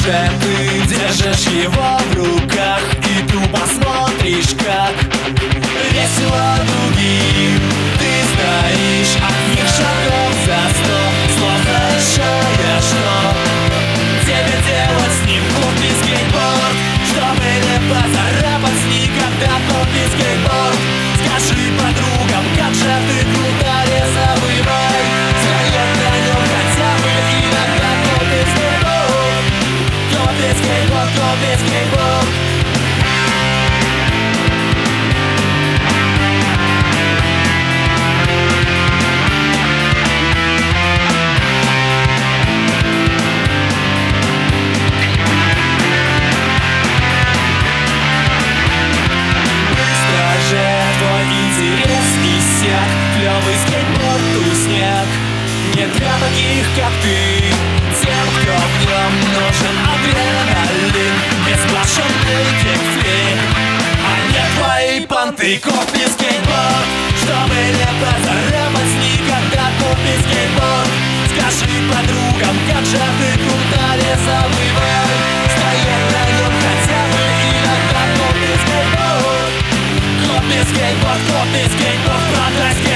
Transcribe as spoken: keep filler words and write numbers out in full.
же ты держишь его в руках и тупо смотришь, как весело другим. Ты стоишь от них шагов за сто, словно решаешь, что тебе делать с ним. Купи скейтборд, чтобы не поцарапать никогда. Купи скейтборд, скажи подругам, как же ты крута, не забывай стоять на нем хотя бы иногда. Купи скейтборд, купи скейтборд, купи скейтборд. Клёвый скейтборд, тусняк, не для таких, как ты. Тем, кто в нем нужен адреналин, безбашенный кикфлип, а не твои понты. Купи скейтборд, чтобы не поцарапать никогда. Купи скейтборд, скажи подругам, как же ты крута, не забывай стоять на нем хотя бы иногда. Купи скейтборд, купи скейтборд, купи скейтборд, продай скейтборд.